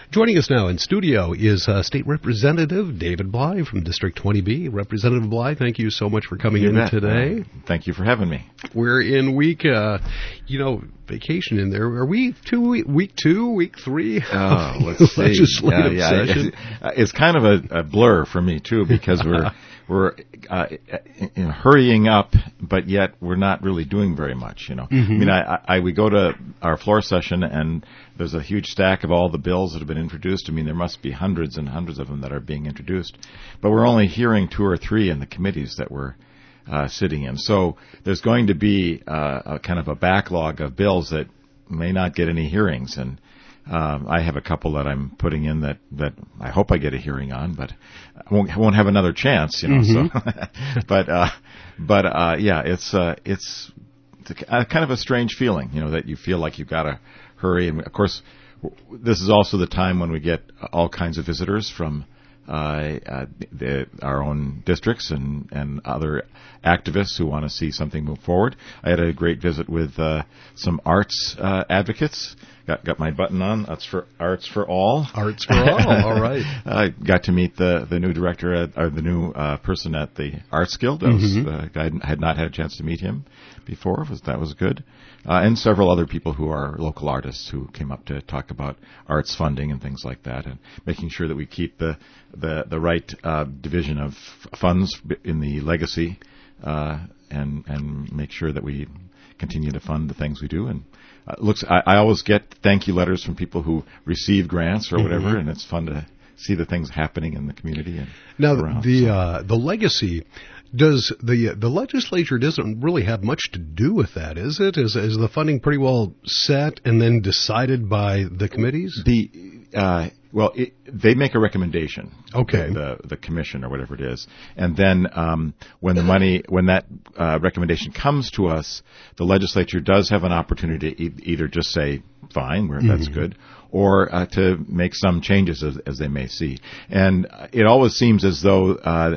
Joining us now in studio is State Representative David Bly from District 20B. Representative Bly, thank you so much for coming in today. Thank you for having me. We're in week, vacation in there. Are we week 2, week 3? Oh, let's see. Legislative session. It's kind of a blur for me, too, because we're hurrying up, but yet we're not really doing very much, Mm-hmm. I mean, we go to our floor session, and there's a huge stack of all the bills that have been introduced. I mean, there must be hundreds and hundreds of them that are being introduced. But we're only hearing 2 or 3 in the committees that we're sitting in. So there's going to be a kind of a backlog of bills that may not get any hearings. And I have a couple that I'm putting in that I hope I get a hearing on, but I won't have another chance, Mm-hmm. So, it's kind of a strange feeling, that you feel like you've got to hurry. And of course, this is also the time when we get all kinds of visitors from our own districts and other activists who want to see something move forward. I had a great visit with some arts advocates. Got my button on. That's for Arts for All. Arts for All. All right. I got to meet the new director or the new person at the Arts Guild. I had not had a chance to meet him before. That was good. And several other people who are local artists who came up to talk about arts funding and things like that, and making sure that we keep the right division of funds in the legacy, and make sure that we continue to fund the things we do. And I always get thank you letters from people who receive grants or whatever, mm-hmm. and it's fun to see the things happening in the community. And now, around, the legacy. Does the legislature doesn't really have much to do with that, is it? Is the funding pretty well set and then decided by the committees? They make a recommendation. Okay. The commission or whatever it is, and then when that recommendation comes to us, the legislature does have an opportunity to either just say fine, that's good, or to make some changes as they may see. And it always seems as though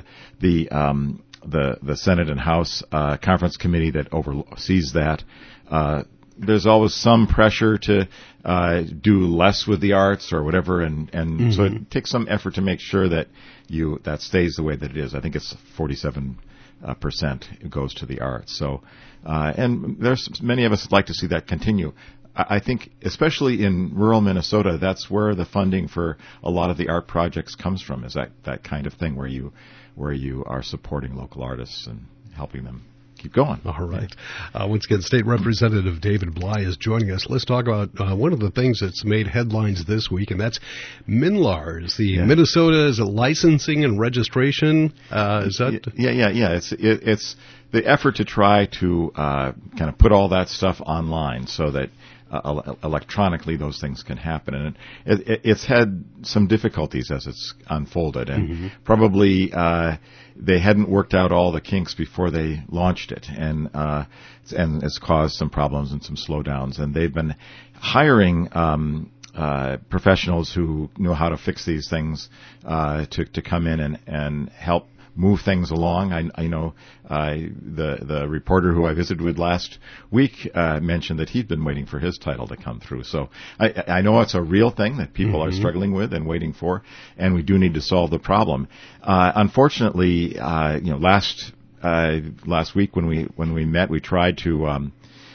the Senate and House conference committee that oversees that, there's always some pressure to do less with the arts or whatever, and mm-hmm. so it takes some effort to make sure that that stays the way that it is. I think it's 47% goes to the arts. So, and there's many of us would like to see that continue. I think, especially in rural Minnesota, that's where the funding for a lot of the art projects comes from. Is that kind of thing where you are supporting local artists and helping them keep going. All right. Once again, State Representative David Bly is joining us. Let's talk about one of the things that's made headlines this week, and that's MNLARS, the Minnesota Licensing and Registration. Is that? Yeah. It's the effort to try to kind of put all that stuff online so that electronically those things can happen. And it's had some difficulties as it's unfolded, and mm-hmm. probably they hadn't worked out all the kinks before they launched it, and it's caused some problems and some slowdowns. And they've been hiring professionals who know how to fix these things to come in and help move things along. I know the reporter who I visited with last week mentioned that he'd been waiting for his title to come through. So I know it's a real thing that people mm-hmm. are struggling with and waiting for, and we do need to solve the problem. Unfortunately, last week when we met, we tried to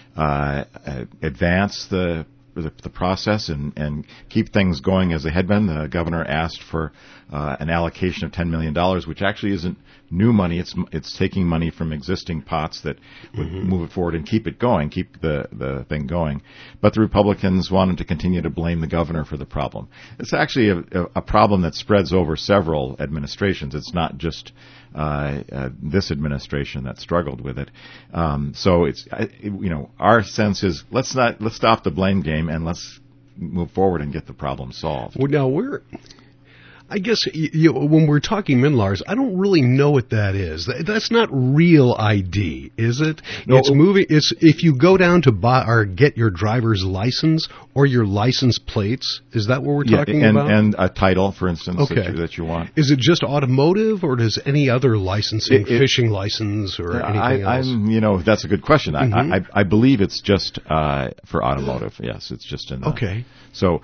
advance the process and keep things going as they had been. The governor asked for an allocation of $10 million, which actually isn't new money. It's taking money from existing pots that would mm-hmm. move it forward and keep it going, keep the thing going. But the Republicans wanted to continue to blame the governor for the problem. It's actually a problem that spreads over several administrations. It's not just this administration that struggled with it. So it's our sense is let's stop the blame game and let's move forward and get the problem solved. Well, now I guess when we're talking MNLARS, I don't really know what that is. That's not real ID, is it? No. It's moving. It's if you go down to buy or get your driver's license or your license plates. Is that what we're talking about? And a title, for instance, okay. that you want. Is it just automotive, or does any other licensing, fishing license, or anything else? That's a good question. Mm-hmm. I believe it's just for automotive. Yes, it's just in the. Okay. So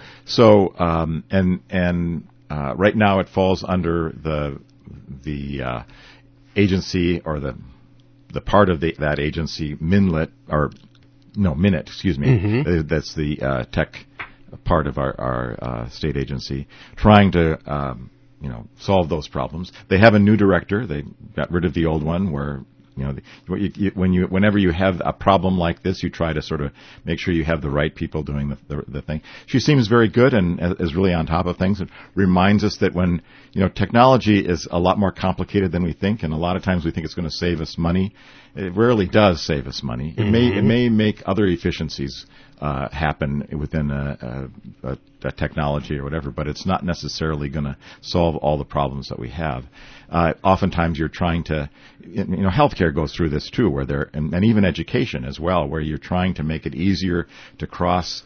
right now it falls under the agency or the part of that agency MNLIT MINIT, excuse me. Mm-hmm. That's the tech part of our state agency, trying to solve those problems. They have a new director. They got rid of the old one where. Whenever you have a problem like this, you try to sort of make sure you have the right people doing the thing. She seems very good and is really on top of things. It reminds us that when, technology is a lot more complicated than we think, and a lot of times we think it's going to save us money. It rarely does save us money. It may make other efficiencies happen within a technology or whatever, but it's not necessarily going to solve all the problems that we have. Oftentimes you're trying to, healthcare goes through this too, where and even education as well, where you're trying to make it easier to cross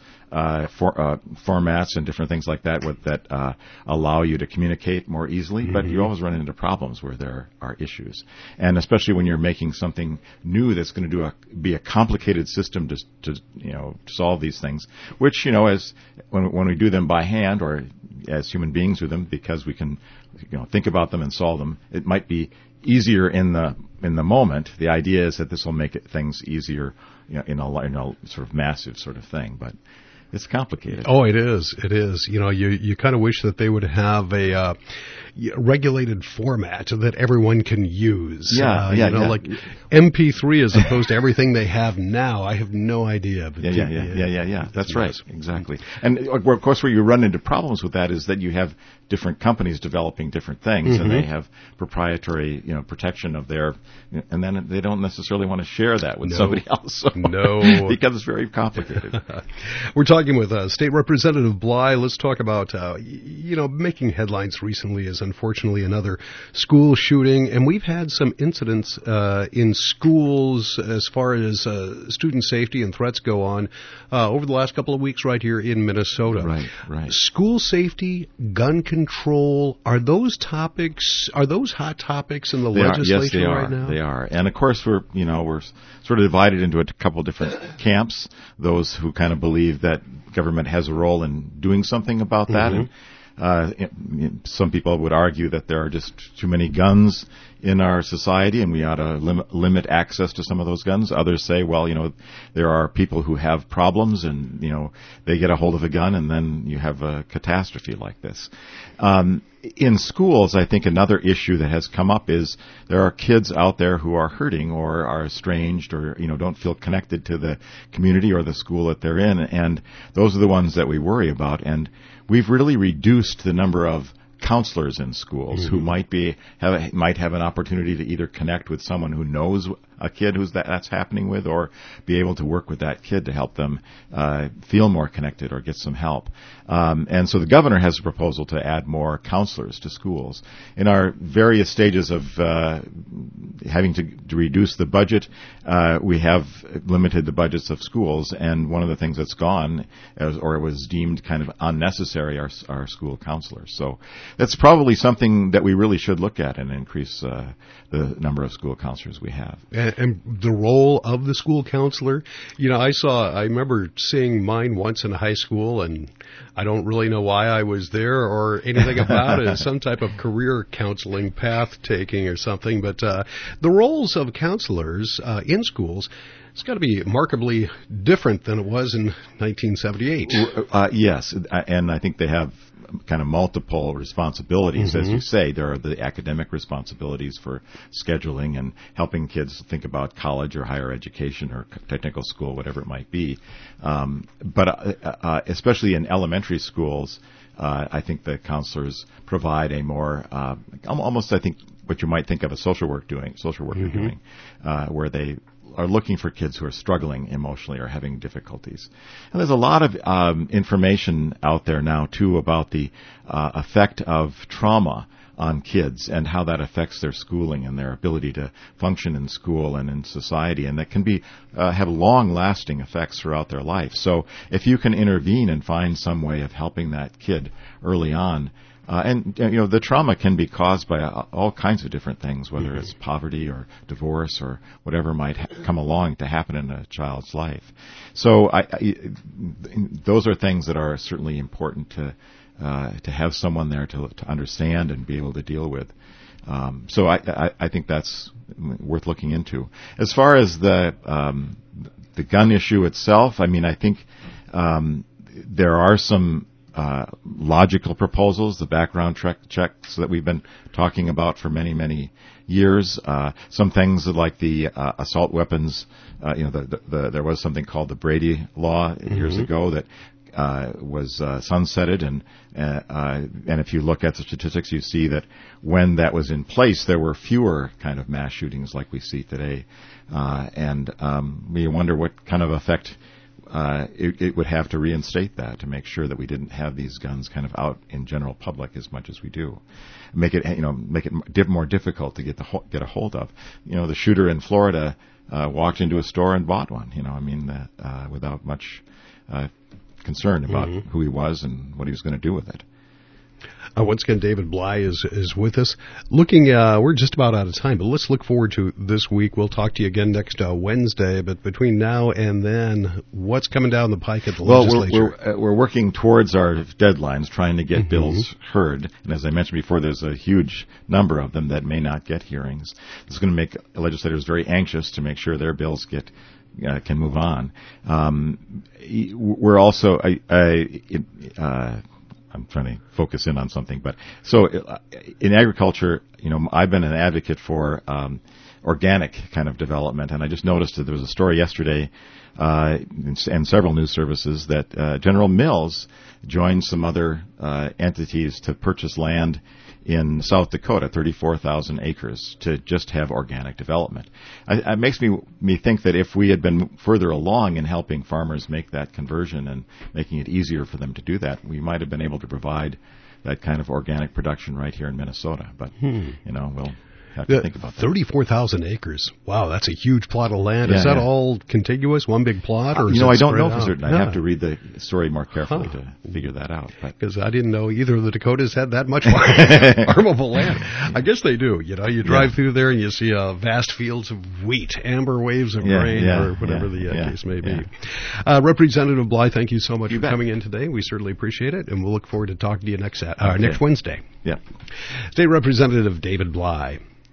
formats and different things like that that allow you to communicate more easily, but you always run into problems where there are issues. And especially when you're making something new that's going to be a complicated system to solve these things, which, as when we do them by hand or as human beings do them, because we can think about them and solve them, it might be easier in the moment. The idea is that this will make things easier in a sort of massive sort of thing, but it's complicated. Oh, it is. It is. You kind of wish that they would have a regulated format that everyone can use. Like MP3 as opposed to everything they have now. I have no idea. But Yeah. That's right. Exactly. And of course, where you run into problems with that is that you have different companies developing different things, and they have proprietary, protection of their, and then they don't necessarily want to share that with somebody else. So it becomes very complicated. We're talking with State Representative Bly. Let's talk about, making headlines recently is unfortunately another school shooting, and we've had some incidents in schools as far as student safety and threats go on over the last couple of weeks right here in Minnesota. Right. School safety, gun control, are those hot topics in the legislature right now? They are. And of course we're sort of divided into a couple different camps, those who kind of believe that government has a role in doing something about that, and some people would argue that there are just too many guns in our society and we ought to limit access to some of those guns. Others say, well, there are people who have problems and, they get a hold of a gun and then you have a catastrophe like this. In schools, I think another issue that has come up is there are kids out there who are hurting or are estranged or, don't feel connected to the community or the school that they're in. And those are the ones that we worry about. And we've really reduced the number of counselors in schools who might have an opportunity to either connect with someone who knows a kid that's happening with, or be able to work with that kid to help them feel more connected or get some help. And so the governor has a proposal to add more counselors to schools. In our various stages of having to reduce the budget, we have limited the budgets of schools, and one of the things that's gone, or was deemed kind of unnecessary, are school counselors. So that's probably something that we really should look at and increase the number of school counselors we have. And the role of the school counselor, I remember seeing mine once in high school, and I don't really know why I was there or anything about it, some type of career counseling path taking or something. But the roles of counselors in schools, it's got to be markedly different than it was in 1978. Yes, and I think they have kind of multiple responsibilities. As you say, there are the academic responsibilities for scheduling and helping kids think about college or higher education or technical school, whatever it might be. But especially in elementary schools, I think the counselors provide a more almost, I think, what you might think of a social worker doing, where they are looking for kids who are struggling emotionally or having difficulties. And there's a lot of information out there now, too, about the effect of trauma on kids and how that affects their schooling and their ability to function in school and in society, and that can be have long-lasting effects throughout their life. So if you can intervene and find some way of helping that kid early on, and the trauma can be caused by all kinds of different things, whether it's poverty or divorce or whatever might come along to happen in a child's life. So those are things that are certainly important to have someone there to understand and be able to deal with. So I think that's worth looking into. As far as the gun issue itself, I mean, I think there are some logical proposals, the background checks that we've been talking about for many, many years. Some things like the assault weapons, there was something called the Brady Law years ago that was sunsetted, and if you look at the statistics, you see that when that was in place, there were fewer kind of mass shootings like we see today, and we wonder what kind of effect it would have to reinstate that, to make sure that we didn't have these guns kind of out in general public as much as we do, make it more difficult to get a hold of. The shooter in Florida walked into a store and bought one. Without much concern about who he was and what he was going to do with it. Once again, David Bly is with us. We're just about out of time, but let's look forward to this week. We'll talk to you again next Wednesday, but between now and then, what's coming down the pike at the legislature? We're working towards our deadlines, trying to get bills heard, and as I mentioned before, there's a huge number of them that may not get hearings. This is going to make legislators very anxious to make sure their bills can move on. We're also I'm trying to focus in on something, but so in agriculture, I've been an advocate for organic kind of development, and I just noticed that there was a story yesterday and several news services that General Mills joined some other entities to purchase land in South Dakota, 34,000 acres, to just have organic development. It makes me think that if we had been further along in helping farmers make that conversion and making it easier for them to do that, we might have been able to provide that kind of organic production right here in Minnesota. But, we'll have to think about that. 34,000 acres. Wow, that's a huge plot of land. Is that all contiguous, one big plot? Or I don't know for certain. I'd have to read the story more carefully to figure that out. Because I didn't know either of the Dakotas had that much farmable land. I guess they do. You drive through there and you see vast fields of wheat, amber waves of grain, or whatever the case may be. Representative Bly, thank you so much for coming in today. We certainly appreciate it, and we'll look forward to talking to you next Wednesday. Yeah. State Representative David Bly.